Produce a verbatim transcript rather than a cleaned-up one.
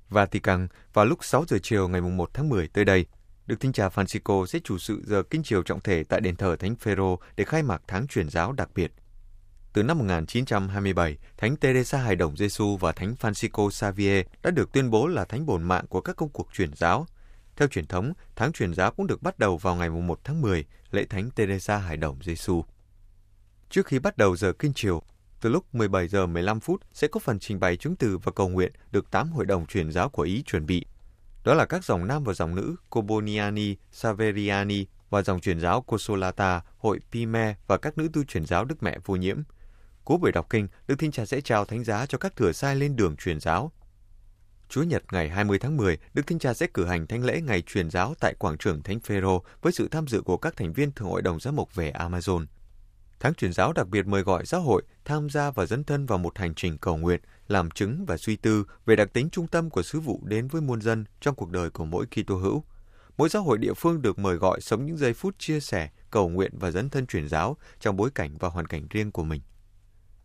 Vatican vào lúc sáu giờ chiều ngày một tháng mười tới đây. Đức Thánh Cha Francisco sẽ chủ sự giờ kinh chiều trọng thể tại đền thờ Thánh Phêrô để khai mạc tháng truyền giáo đặc biệt. Từ năm một nghìn chín trăm hai mươi bảy, Thánh Teresa Hài Đồng Giêsu và Thánh Francisco Xavier đã được tuyên bố là thánh bổn mạng của các công cuộc truyền giáo. Theo truyền thống, tháng truyền giáo cũng được bắt đầu vào ngày một tháng mười, lễ Thánh Teresa Hài Đồng Giêsu. Trước khi bắt đầu giờ kinh chiều, từ lúc mười bảy giờ mười lăm phút sẽ có phần trình bày chứng từ và cầu nguyện được tám hội đồng truyền giáo của Ý chuẩn bị. Đó là các dòng nam và dòng nữ Corboniani, Saveriani và dòng truyền giáo Consolata, hội Pime và các nữ tu truyền giáo Đức Mẹ Vô Nhiễm. Cuối buổi đọc kinh, Đức Thánh Cha sẽ trao thánh giá cho các thừa sai lên đường truyền giáo. Chúa Nhật ngày hai mươi tháng mười, Đức Thánh Cha sẽ cử hành thánh lễ ngày truyền giáo tại quảng trường Thánh Phêrô với sự tham dự của các thành viên Thượng hội đồng giám mục về Amazon. Tháng truyền giáo đặc biệt mời gọi giáo hội tham gia và dấn thân vào một hành trình cầu nguyện, làm chứng và suy tư về đặc tính trung tâm của sứ vụ đến với muôn dân trong cuộc đời của mỗi Kitô hữu. Mỗi giáo hội địa phương được mời gọi sống những giây phút chia sẻ, cầu nguyện và dấn thân truyền giáo trong bối cảnh và hoàn cảnh riêng của mình.